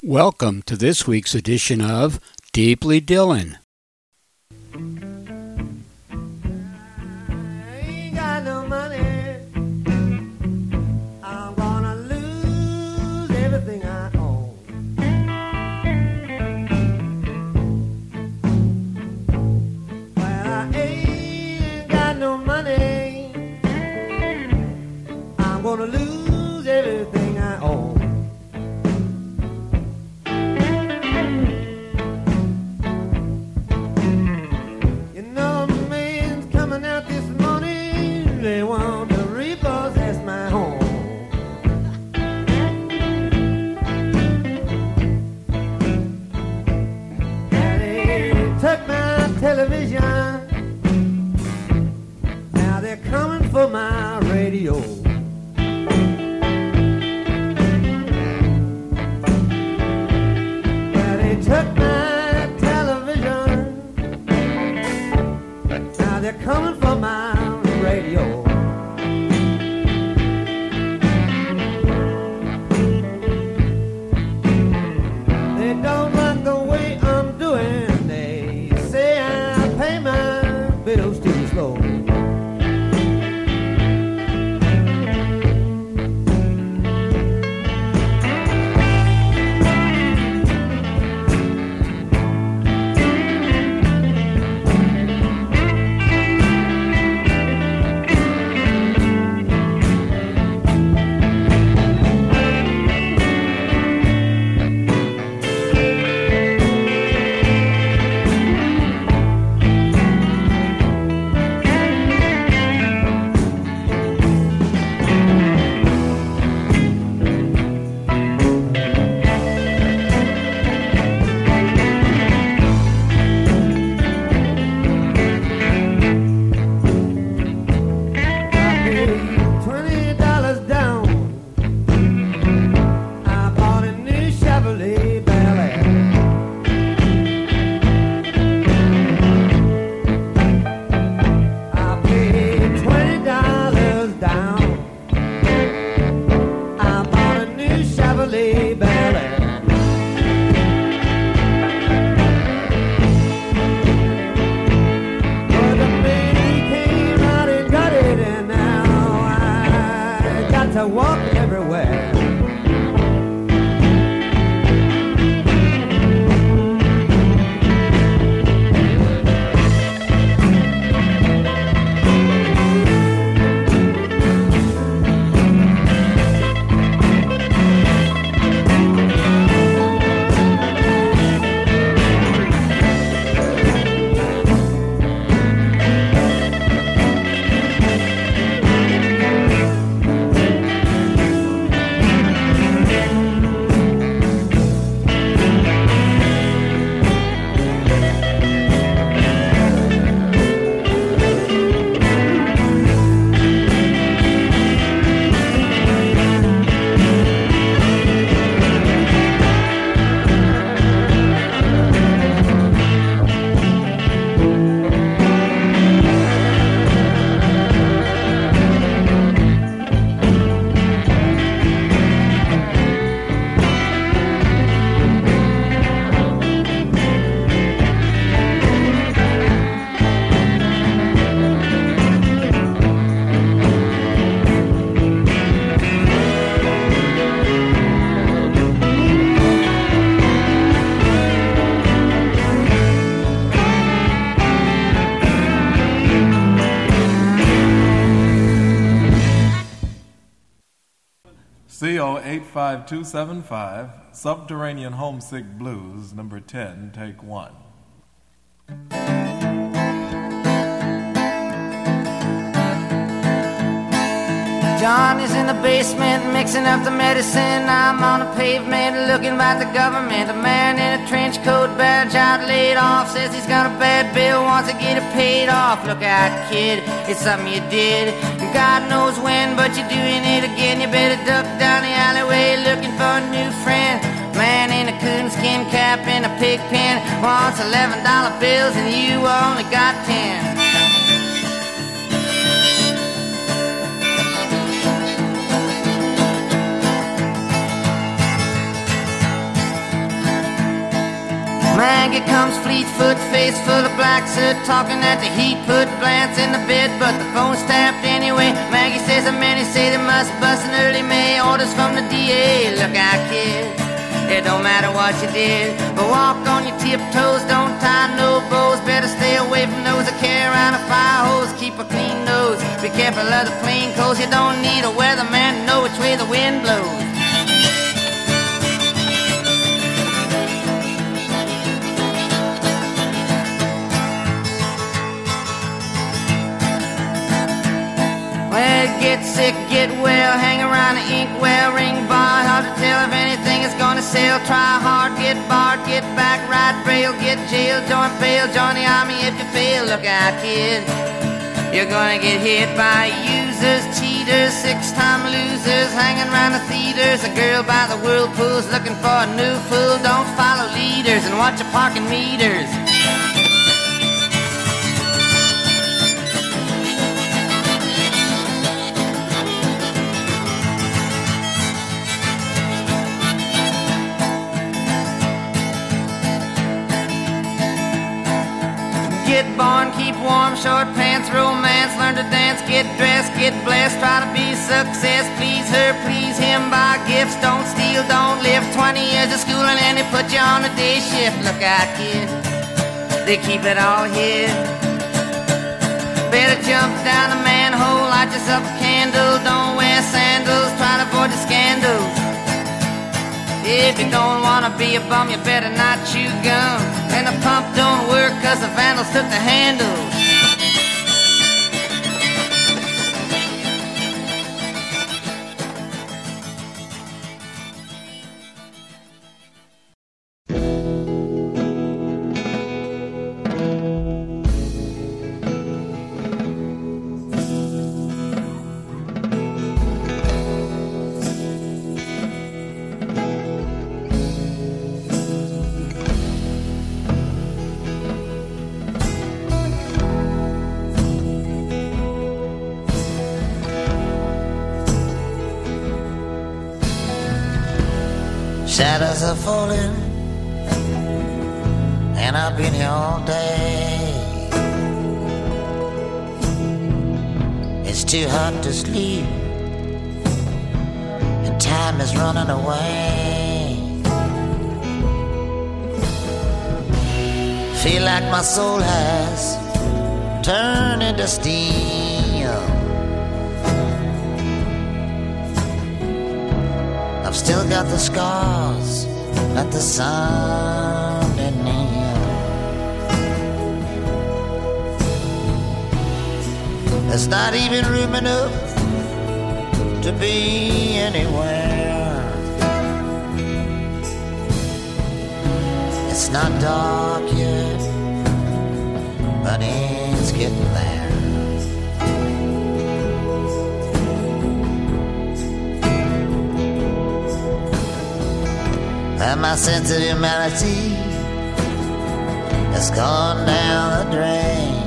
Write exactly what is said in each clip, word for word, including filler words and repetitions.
Welcome to this week's edition of Deeply Dylan. C O eight five two seven five, Subterranean Homesick Blues, number ten, take one. John is in the basement mixing up the medicine. I'm on the pavement looking at the government. A man in a trench coat, badge out, laid off, says he's got a bad bill, wants to get it paid off. Look out, kid, it's something you did. God knows when, but you're doing it again. You better duck down the alleyway looking for a new friend. Man in a coonskin cap and a pig pen wants eleven dollar bills and you only got ten. Maggie comes Fleetfoot, face full of black soot, talking at the heat, put plants in the bed, but the phone's tapped anyway. Maggie says the many say they must bust in early May. Orders from the D A, look out kid, it don't matter what you did, but walk on your tiptoes, don't tie no bows. Better stay away from those that carry around a fire hose. Keep a clean nose, be careful of the plain clothes. You don't need a weatherman to know which way the wind blows. Well, get sick, get well, hang around the inkwell, ring bar, hard to tell if anything is gonna sell. Try hard, get barred, get back, ride braille, get jailed, join bail, join the army if you fail. Look out, kid, you're gonna get hit by users, cheaters, six-time losers, hanging around the theaters. A girl by the whirlpools looking for a new fool. Don't follow leaders and watch your parking meters. Get born, keep warm, short pants, romance, learn to dance, get dressed, get blessed, try to be success, please her, please him, buy gifts, don't steal, don't live. Twenty years of schooling and they put you on a day shift. Look out, kid, they keep it all here. Better jump down the manhole, light yourself a candle, don't wear sandals, try to avoid the scandals. If you don't wanna be a bum, you better not chew gum. And the pump don't work cause the vandals took the handles. Shadows are falling, and I've been here all day. It's too hot to sleep, and time is running away. Feel like my soul has turned into steam. I've still got the scars, not the sun in them. There's not even room enough to be anywhere. It's not dark yet, but it's getting there. And my sense of humanity has gone down the drain.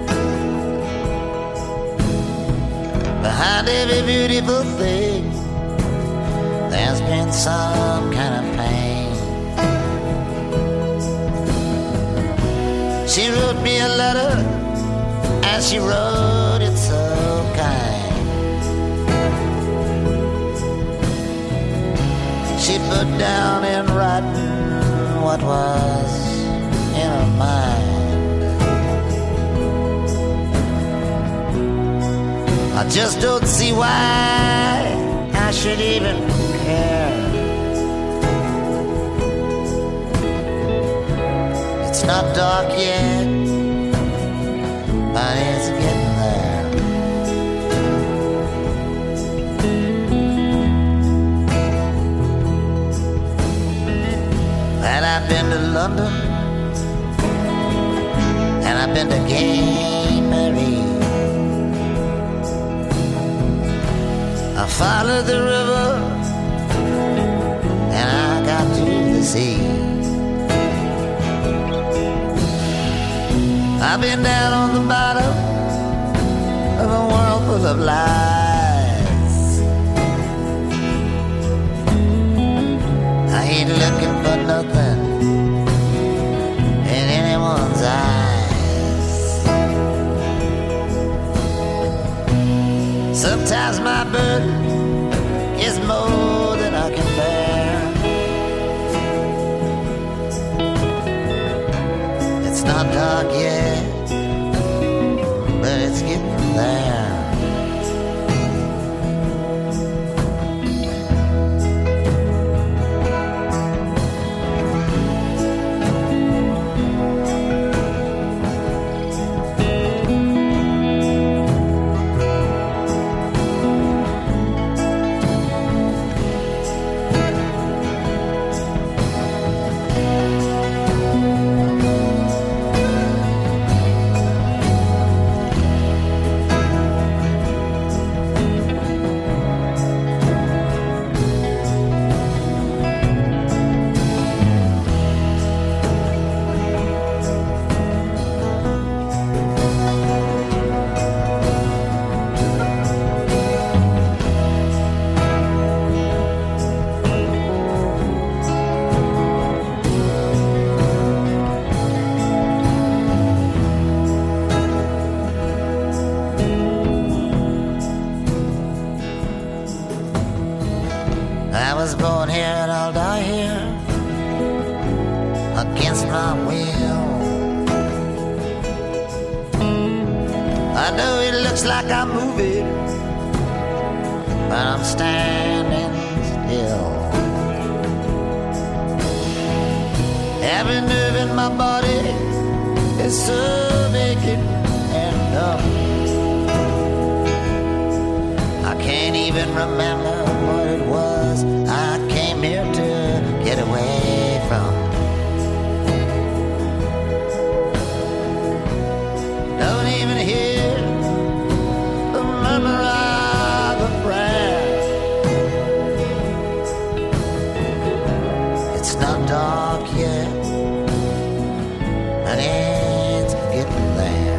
Behind every beautiful thing, there's been some kind of pain. She wrote me a letter, and she wrote it so kind. She put down in writing what was in her mind. I just don't see why I should even care. It's not dark yet, but it's getting there. And I've been to London, and I've been to Gay Mary. I followed the river, and I got to the sea. I've been down on the bottom of a world full of lies. I ain't looking for nothing not dark yet, but it's getting there. I was born here and I'll die here, against my will. I know it looks like I'm moving, but I'm standing still. Every nerve in my body is so naked and numb. I can't even remember what it was I came here to get away from. Don't even hear the murmur of a prayer. It's not dark yet, and it's getting there.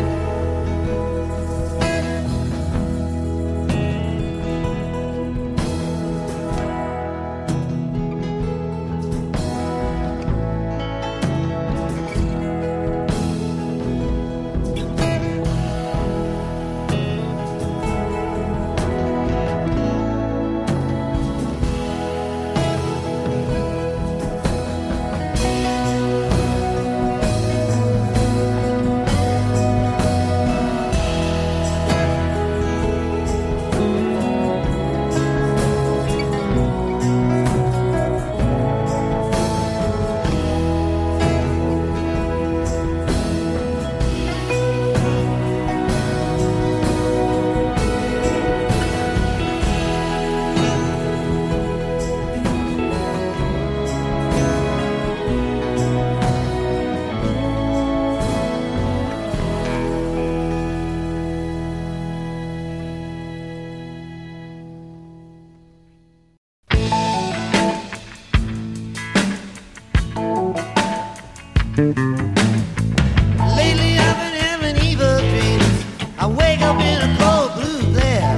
Lately I've been having evil dreams. I wake up in a cold blue glare.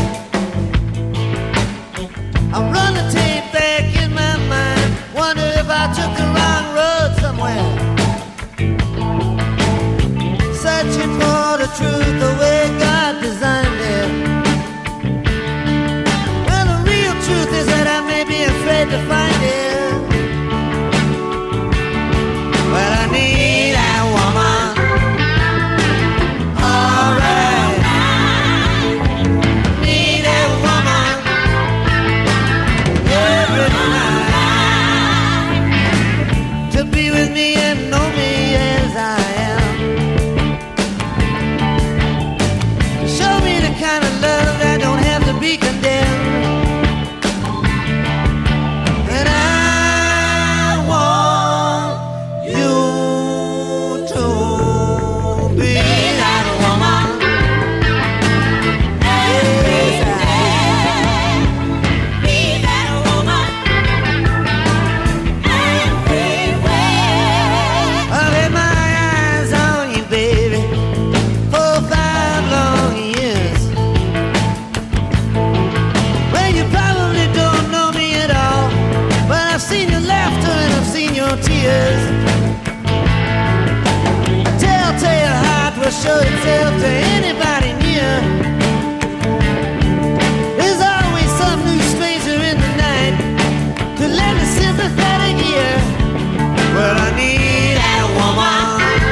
I run the tape back in my mind, wonder if I took the wrong road somewhere. Searching for the truth the way God designed it. Well, the real truth is that I may be afraid to find it. Well, I need a woman. All right. Need a woman every night to be with me and know me as I am. Show me the kind of love that don't have to be condemned. And I want you to be that woman. Yes, Be that woman everywhere. I've had my eyes on you, baby, for five long years. Well, you probably don't know me at all, but I've seen your laughter and I've seen your tears. A telltale heart will show itself to anybody near. There's always some new stranger in the night to lend a sympathetic ear. Well, I need that woman.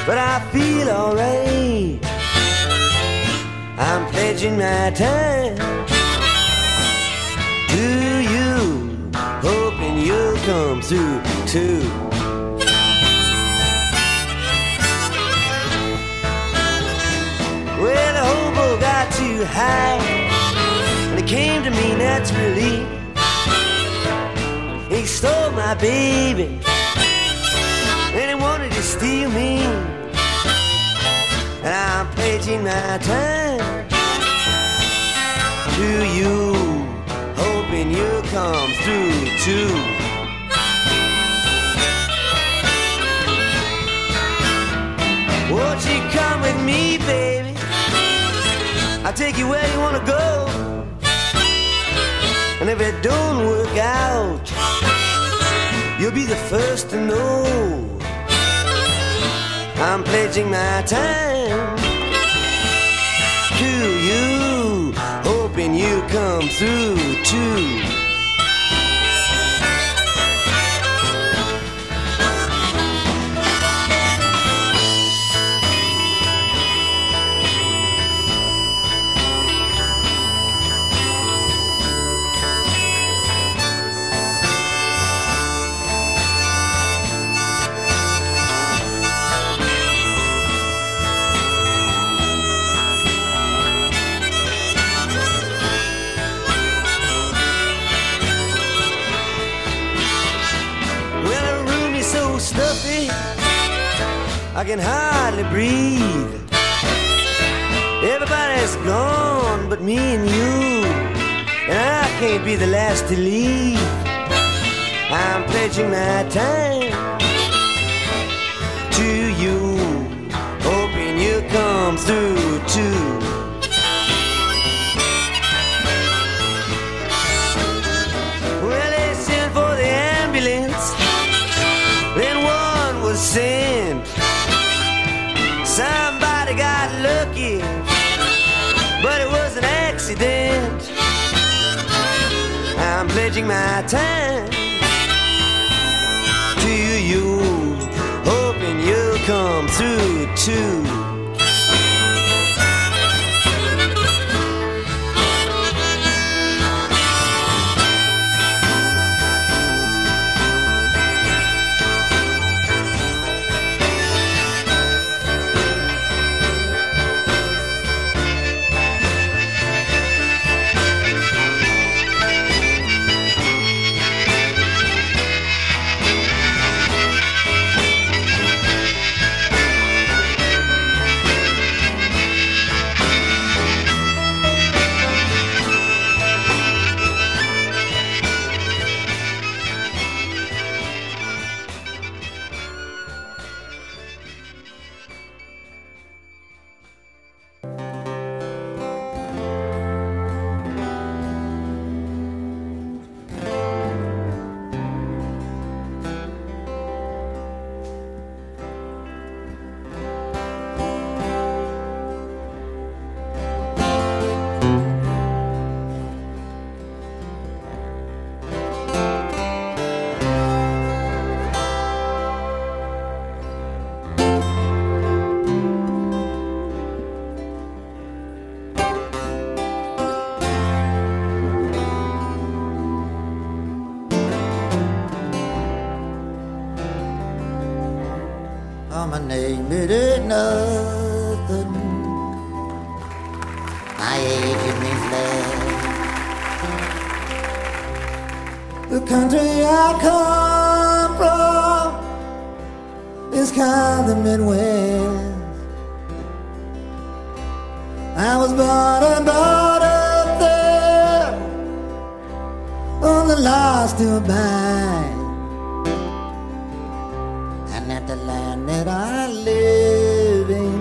but I feel alright. I'm pledging my time to you, hoping you'll come through too. Well, the hobo got too high, and he came to me naturally. He stole my baby, and he wanted to steal me. And I'm pledging my time to you, hoping you'll come through too. Won't you come with me, baby? I'll take you where you wanna go. And if it don't work out, you'll be the first to know. I'm pledging my time to you, hoping you come through too. I can hardly breathe. Everybody's gone but me and you, and I can't be the last to leave. I'm pledging my time to you, hoping you come through too. Well, they sent for the ambulance, then one was sent. Somebody got lucky, but it was an accident. I'm pledging my time to you, hoping you'll come through too. My name, it ain't nothing. My age, it means less. The country I come from is called the Midwest. I was born and brought up there on the lost to abide. The land that I live in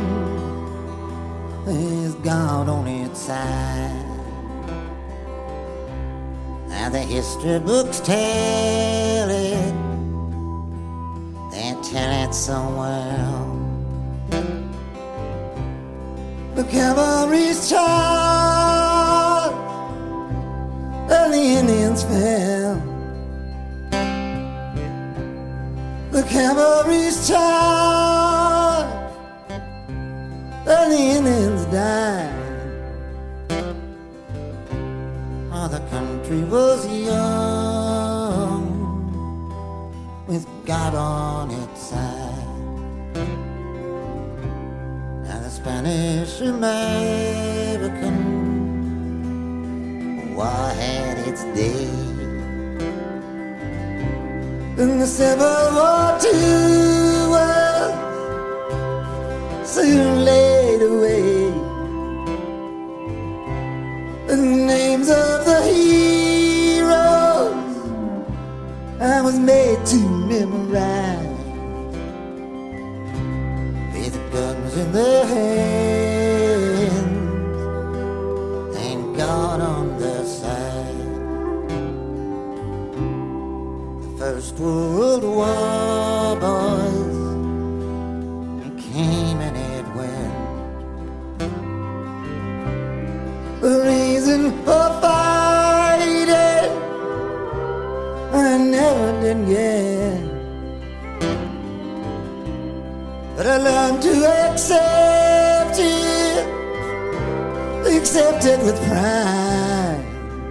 is God on its side, and the history books tell it, they tell it so well. The cavalry's charged and the Indians fell. The cavalry's charged and the Indians died. Oh, the country was young, with God on its side. And the Spanish American war had its day. And the Civil War too was soon laid away. The names of the heroes I was made to memorize, with the guns in their hands and God on their side. The First World War, boys, came and it went. The reason for fighting I never did get, but I learned to accept it, accept it with pride.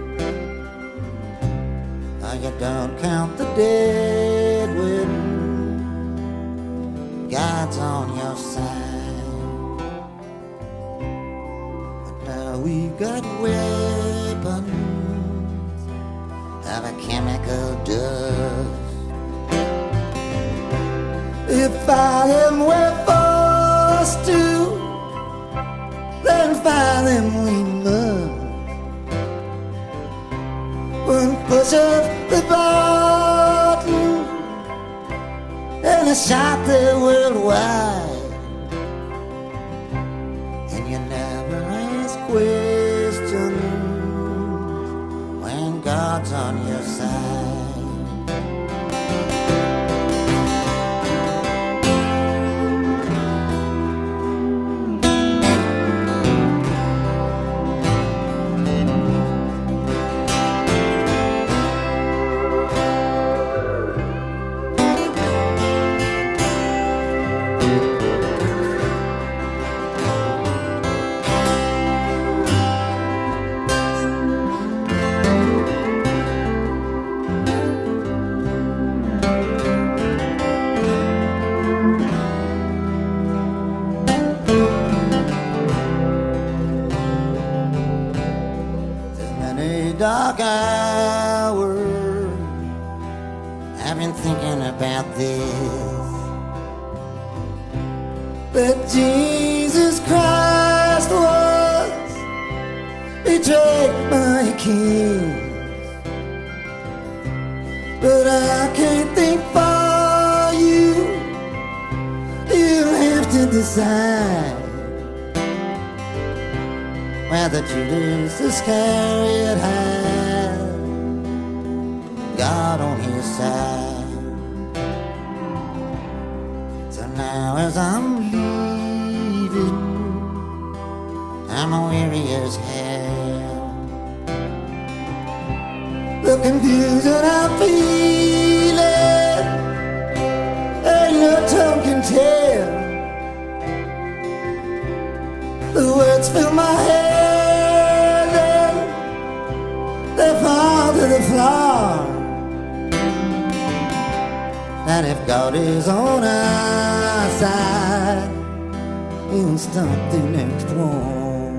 Now you don't count the dead when God's on your side. We got weapons of a chemical dust. If I am we're forced to, then fight them we must. One push of the button and a shot there worldwide. Questions when God's on your side. Dark hour, I've been thinking about this, that Jesus Christ was betrayed by a king. But I can't think for you, you'll have to decide whether Judas Iscariot had God on his side. So now as I'm leaving, I'm weary as hell. The confusion I'm feeling, ain't no tongue can tell. The words fill my head, they fall to the floor. That if God is on our side, he'll stop the next war.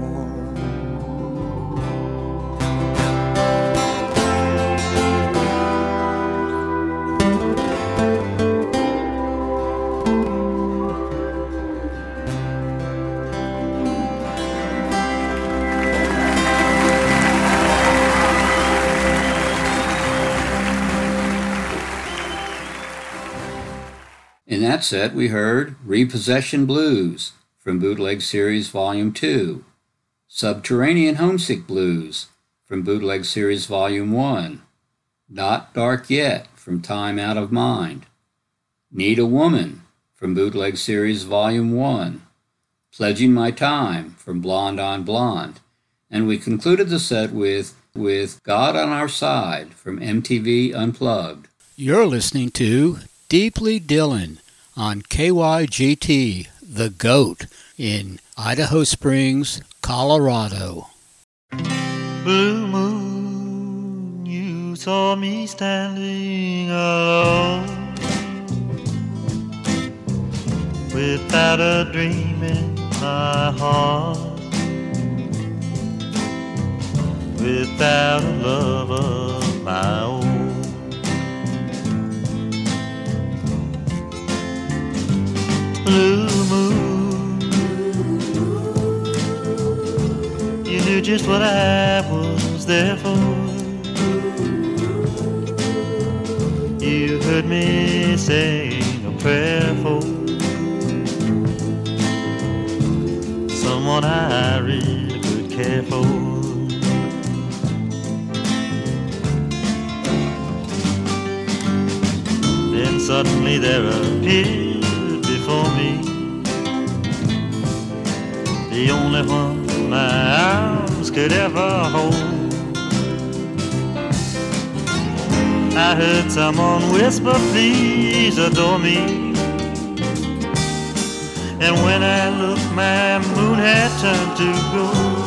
In that set, we heard Repossession Blues from Bootleg Series Volume two, Subterranean Homesick Blues from Bootleg Series Volume one, Not Dark Yet from Time Out of Mind, Need a Woman from Bootleg Series Volume one, Pledging My Time from Blonde on Blonde, and we concluded the set with, with God on Our Side from M T V Unplugged. You're listening to Deeply Dylan on K Y G T, The GOAT, in Idaho Springs, Colorado. Blue moon, you saw me standing alone, without a dream in my heart, without a love of my own. Blue moon, you knew just what I was there for. You heard me sing a prayer for someone I really could care for. Then suddenly there appeared before me the only one my arms could ever hold. I heard someone whisper, please adore me, and when I looked, my moon had turned to gold.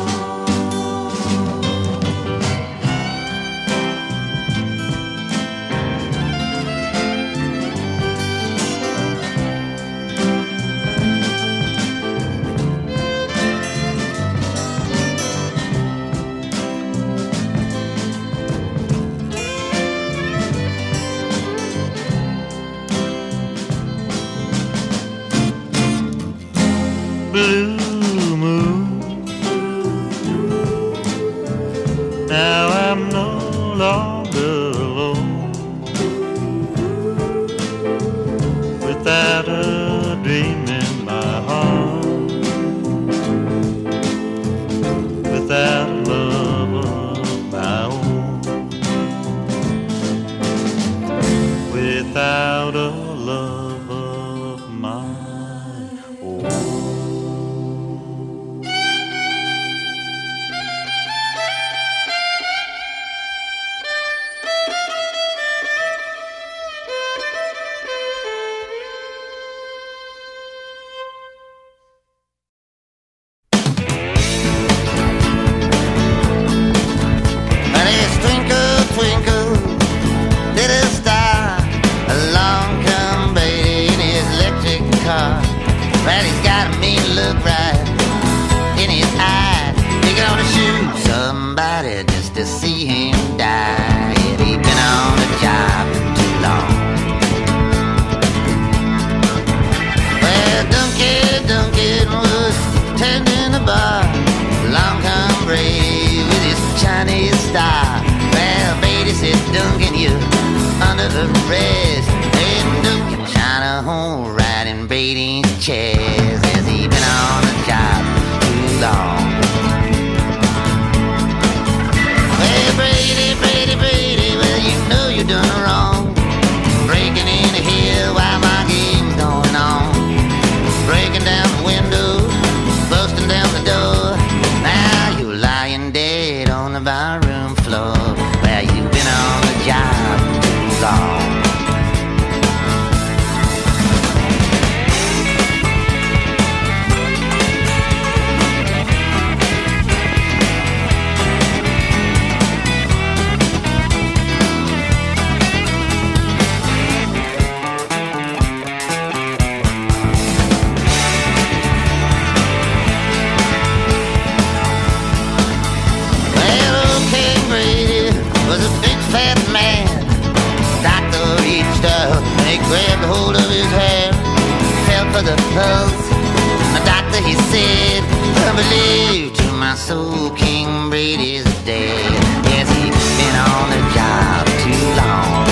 Blue moon, now I'm no longer alone, without a dream in my heart, without a love of my own, without a love of my own. Well, he's got a mean look right in his eye. He gonna shoot somebody just to see him die. Yeah, he's been on the job too long. Well, Duncan, Duncan was tending the bar. Along come Ray with his Chinese star. Well, Beatty said, Duncan, you under arrest. And Duncan China home riding Brady's chairs. Has he been on the job too long? Well, Brady, Brady, Brady, well, you know you done wrong. Breaking in here while my game's going on. Breaking down the window, busting down the door. Now you're lying dead on the barroom floor. Well, you've been on the job too long. Fat man, doctor reached out and he grabbed hold of his hand, felt for the pulse. The doctor, he said, I believe to my soul King Brady's dead. Yes, he's been on the job too long.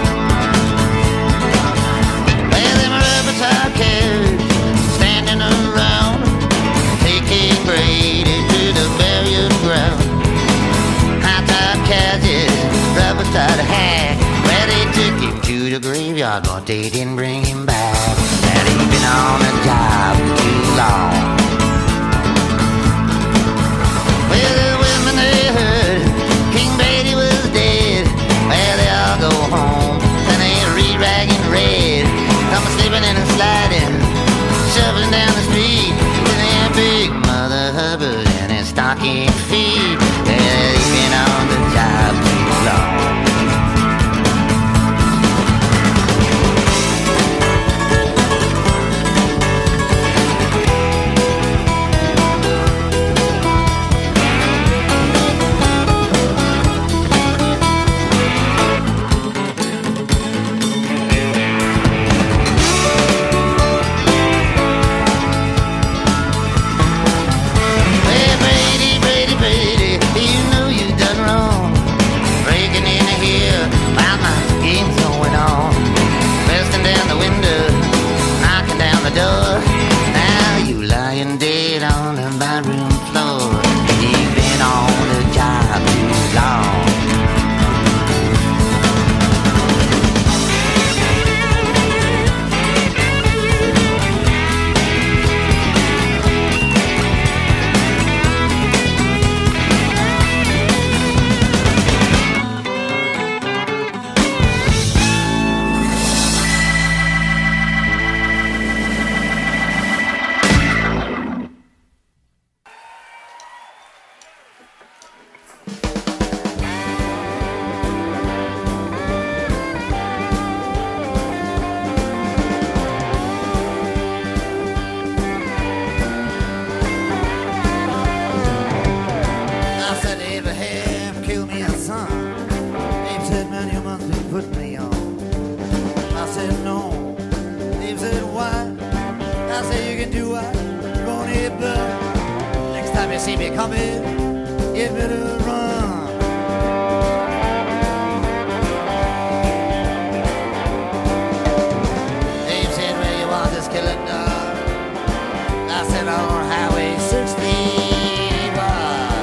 Well, them rubber top carriers standing around, taking Brady to the burial ground. High top carriages, rubber tied hack. Well, they took him to the graveyard, but they didn't bring him back. And he's been on the job too long. Well, the women, they heard King Brady was dead. Well, they all go home and they re-ragging red. Come slipping and sliding, shoveling down the street. Then they I say you can do what you want to blood. Next time you see me coming, you better run. Dave said, where you want this killing dog? I said, on Highway sixty-one.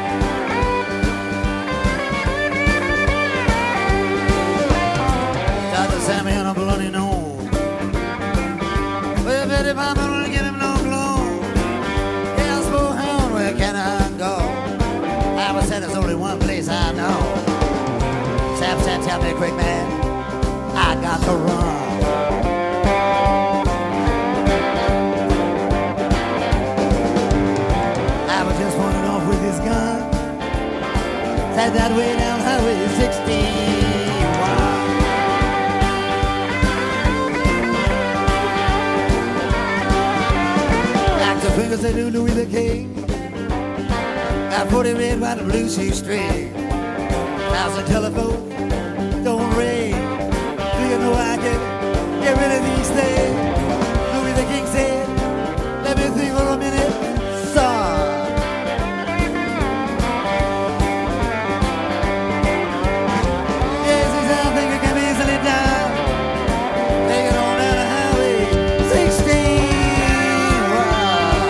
Got the Sammy on a bloody nose. Well, Betty Mama won't give him no glow. Yeah, I spoke hound, where can I go? I was said there's only one place I know. Sam said, tell me quick, man, I got to run. I was just running off with his gun. Said that way down Highway sixty-one. Like the fingers they do Louis the King. Got forty red, white, and blue shoestring. How's the telephone? Don't ring. Do you know I can get rid of these things? Louis the King said, let me think for a minute, son. Yes, this I think it can be easily done. Take it on down the Highway sixty-one.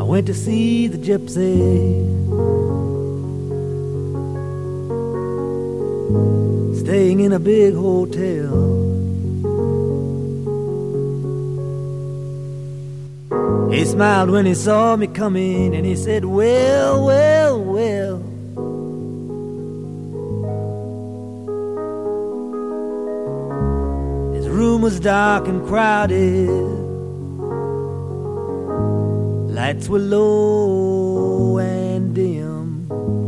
went to see the gypsy, staying in a big hotel. He smiled when he saw me coming, and he said, well, well, well, his room was dark and crowded, lights were low and dim.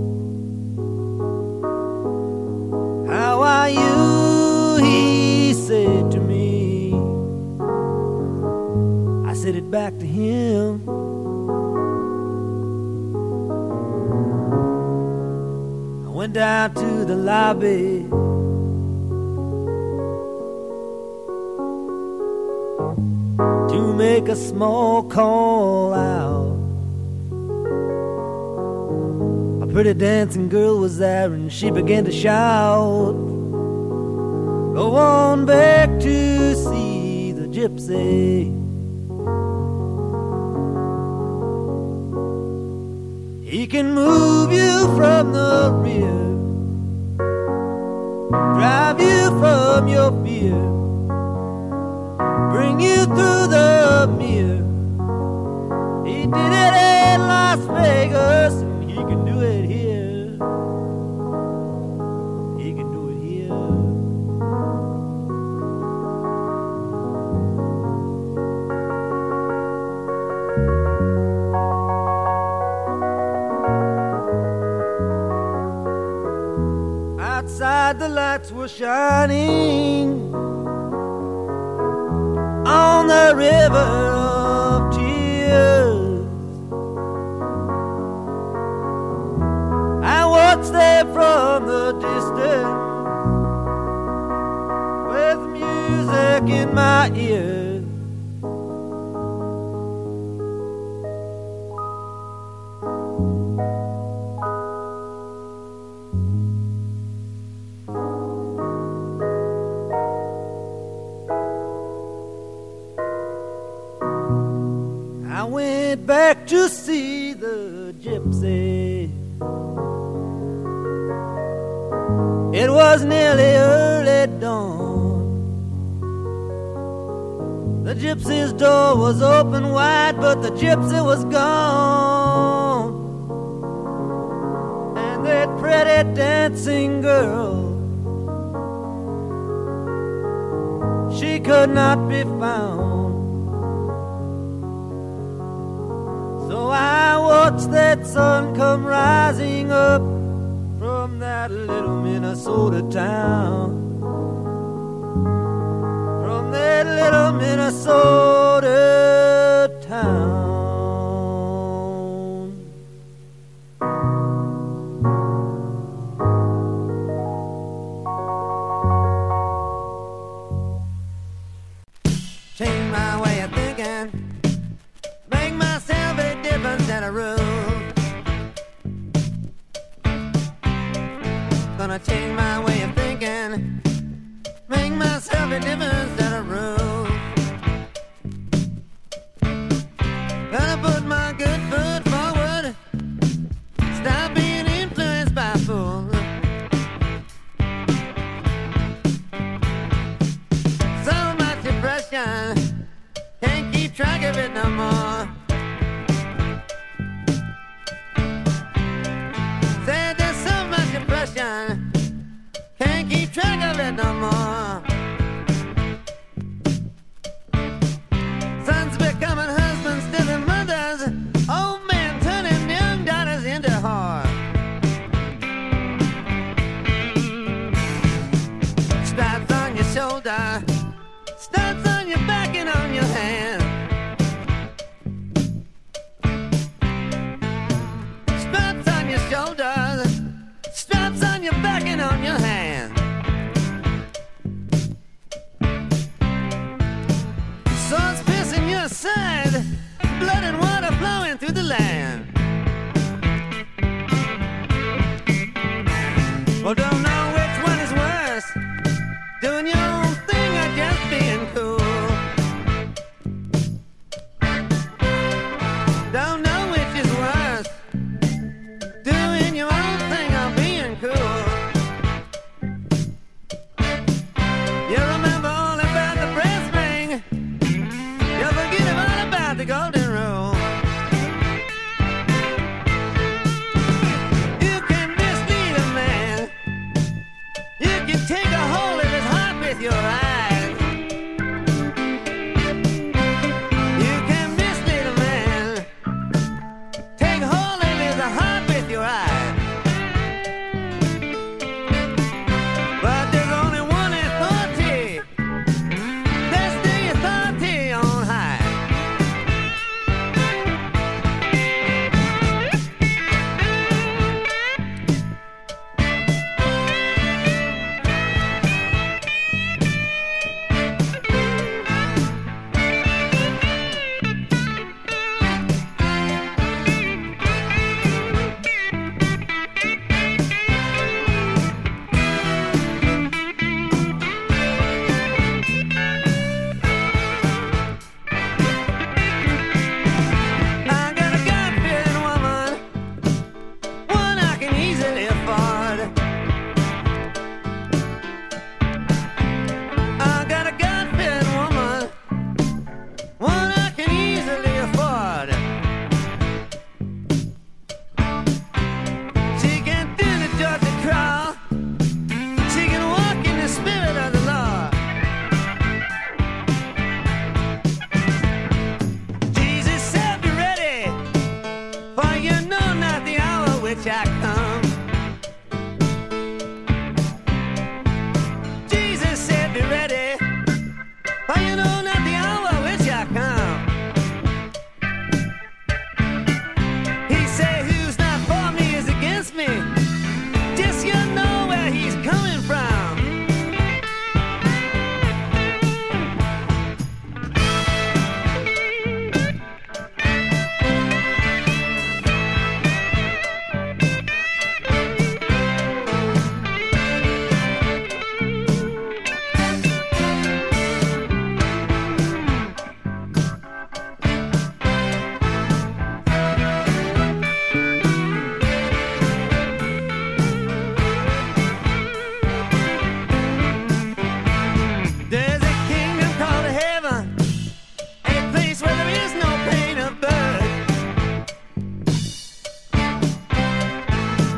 How are you, he said to me. I said it back to him. I went down to the lobby, to make a small call out. A pretty dancing girl was there, and she began to shout, go on back to see the gypsy. He can move you from the rear, drive you from your fear, bring you through the mirror. He did it in Las Vegas, and he can do it here. He can do it here. Outside the lights were shining on the river of tears. I watched them from the distance with music in my ears. I went back to see the gypsy. It was nearly early dawn. The gypsy's door was open wide, but the gypsy was gone. And that pretty dancing girl, she could not be found. So I watched that sun come rising up from that little Minnesota town, from that little Minnesota town. Change my way of thinking, make myself a difference in a room. Gonna change my way of thinking, make myself a difference in a room. Gonna put my good foot forward, stop being influenced by fools. So much depression, can't keep track of it no more. Said there's so much depression, can't keep track of it no more. Sons becoming husbands to the mothers, old men turning young daughters into whore. Stripes on your shoulder, stripes on your back and on your hand. Straps on your shoulders, straps on your back and on your hand. Swords piercing your side, blood and water flowing through the land. Well, don't know which one is worse, doing your own thing or just being cool. Don't know which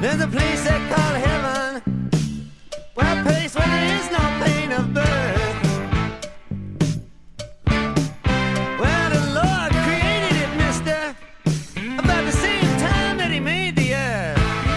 There's a place they call heaven, well, a place where there is no pain of birth. Well, the Lord created it, mister, about the same time that he made the earth.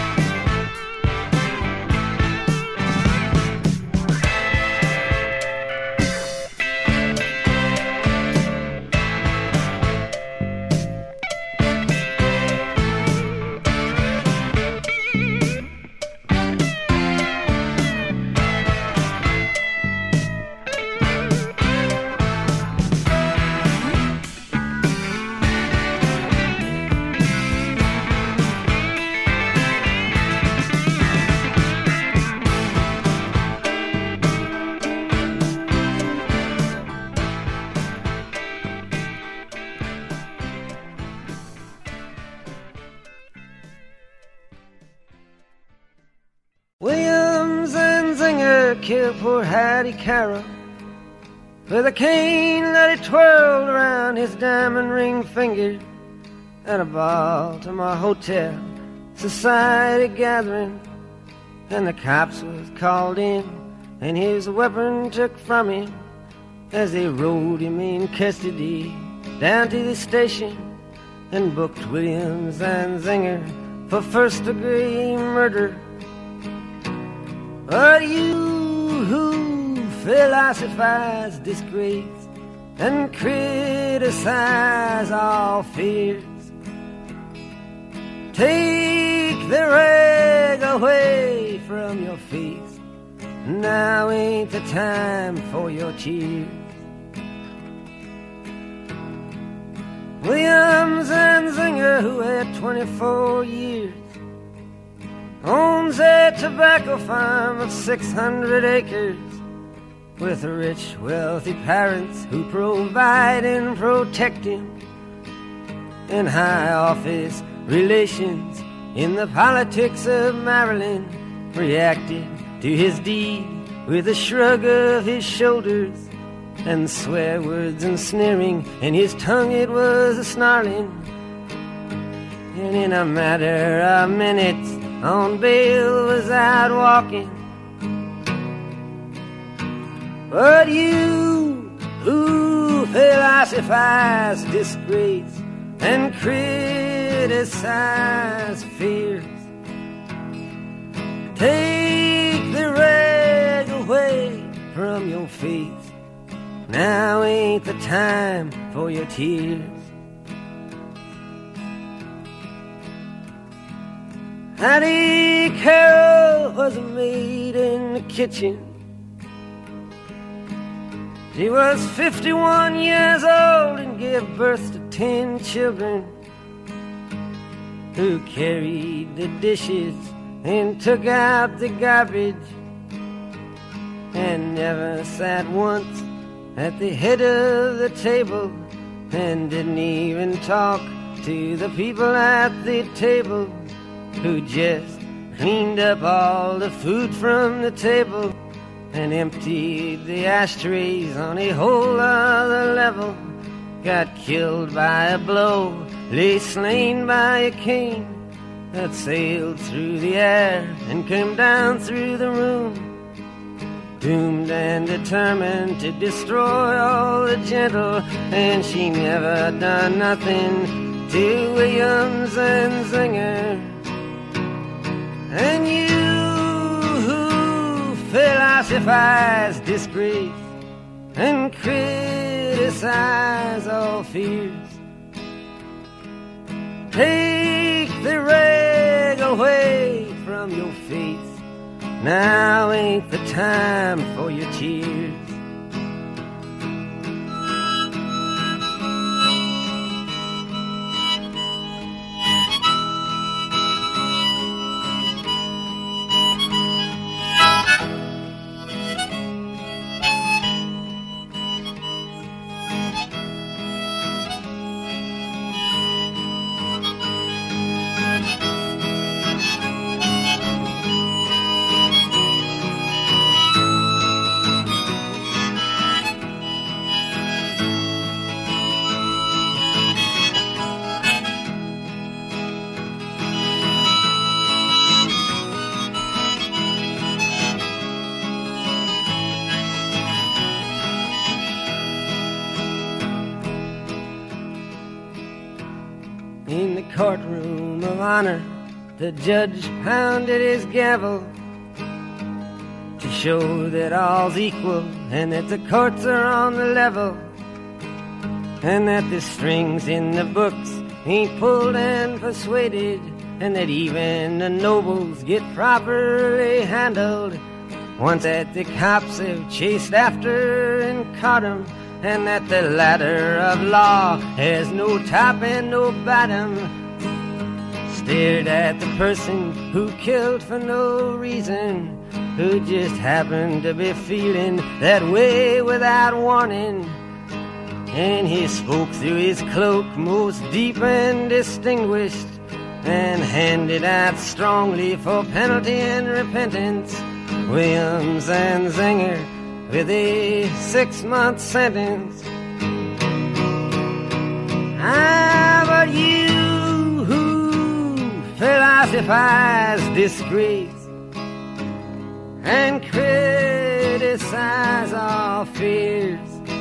Williams and Zinger killed poor Hattie Carroll with a cane that he twirled around his diamond ring finger at a Baltimore hotel society gathering. And the cops was called in and his weapon took from him as they rode him in custody down to the station and booked Williams and Zinger for first degree murder. But you who philosophize disgrace and criticize all fears, take the rag away from your face. Now ain't the time for your tears. Williams and Zinger, who had twenty-four years, owns a tobacco farm of six hundred acres with rich, wealthy parents who provide and protect him, and high office relations in the politics of Maryland reacted to his deed with a shrug of his shoulders and swear words and sneering, and his tongue it was a snarling. And in a matter of minutes on bail was out walking. But you who philosophize disgrace and criticize fears, take the rag away from your face. Now ain't the time for your tears. Hattie Carroll was a maid in the kitchen. She was fifty-one years old and gave birth to ten children, who carried the dishes and took out the garbage, and never sat once at the head of the table, and didn't even talk to the people at the table, who just cleaned up all the food from the table and emptied the ashtrays on a whole other level. Got killed by a blow, lay slain by a cane that sailed through the air and came down through the room, doomed and determined to destroy all the gentle. And she never done nothing to Williams and Zinger. And you who philosophize disgrace and criticize all fears, take the rag away from your face. Now ain't the time for your tears. courtroom of honor, the judge pounded his gavel to show that all's equal and that the courts are on the level, and that the strings in the books ain't pulled and persuaded, and that even the nobles get properly handled once that the cops have chased after and caught 'em, and that the ladder of law has no top and no bottom. Stared at the person who killed for no reason, who just happened to be feeling that way without warning. And he spoke through his cloak most deep and distinguished, and handed out strongly for penalty and repentance Williams and Zenger with a six-month sentence. Ah, but you who philosophize disgrace and criticize our fears,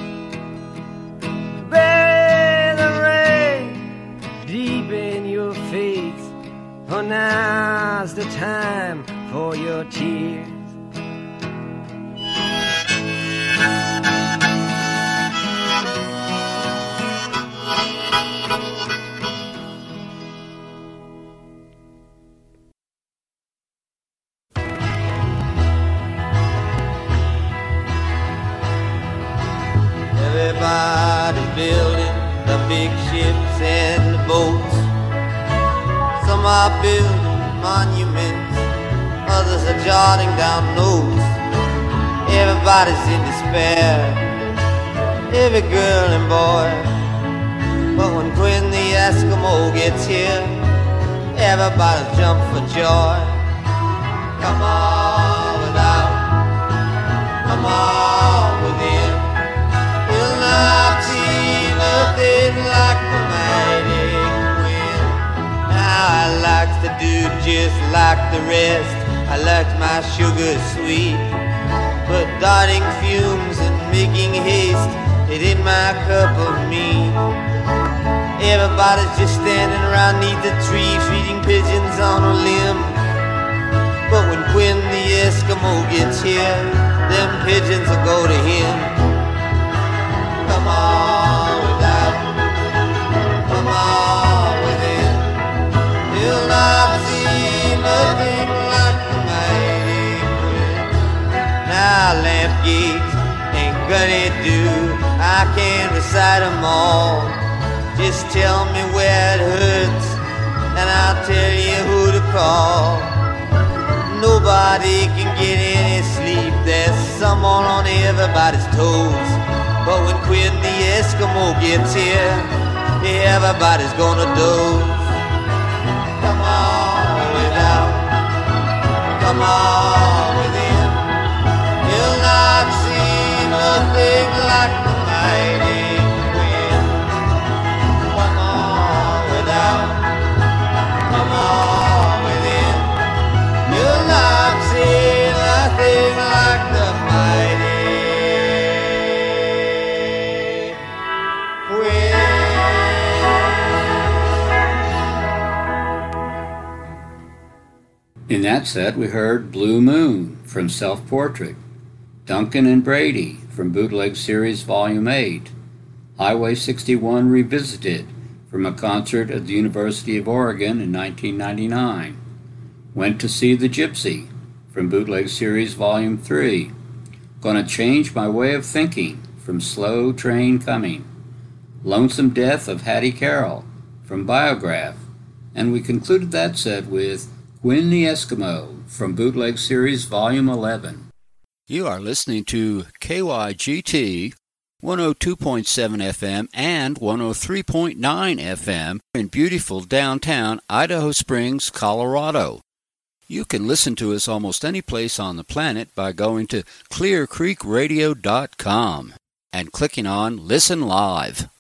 bury the rain deep in your face, for now's the time for your tears. Everybody's building the big ships and the boats. Some are building monuments, others are jotting down notes. Everybody's in despair, every girl and boy. But when Quinn the Eskimo gets here, everybody's jump for joy. Come on without, come on within. You'll not see nothing like the mighty Quinn. Now I like to do just like the rest. I liked my sugar sweet, but darting fumes and making haste, it ain't my cup of meat. Everybody's just standing around neath the tree, feeding pigeons on a limb. But when Quinn the Eskimo gets here, them pigeons will go to him. Come on without, come on within. You'll not see nothing like the mighty Quinn. Now lamp gates ain't gonna do, I can't recite them all. Just tell me where it hurts, and I'll tell you who to call. Nobody can get any sleep, there's someone on everybody's toes. But when Quinn the Eskimo gets here, everybody's gonna doze. Come on without, come on within. You'll not see nothing like the mighty Quinn. Come on without, come on within. You'll not see nothing like the mighty In that set, we heard Blue Moon from Self-Portrait, Duncan and Brady from Bootleg Series Volume eight, Highway sixty-one Revisited from a concert at the University of Oregon in nineteen ninety-nine, Went to See the Gypsy from Bootleg Series Volume three, Gonna Change My Way of Thinking from Slow Train Coming, Lonesome Death of Hattie Carroll from Biograph, and we concluded that set with Quinn the Eskimo from Bootleg Series Volume eleven. You are listening to K Y G T one oh two point seven F M and one oh three point nine F M in beautiful downtown Idaho Springs, Colorado. You can listen to us almost any place on the planet by going to clear creek radio dot com and clicking on Listen Live.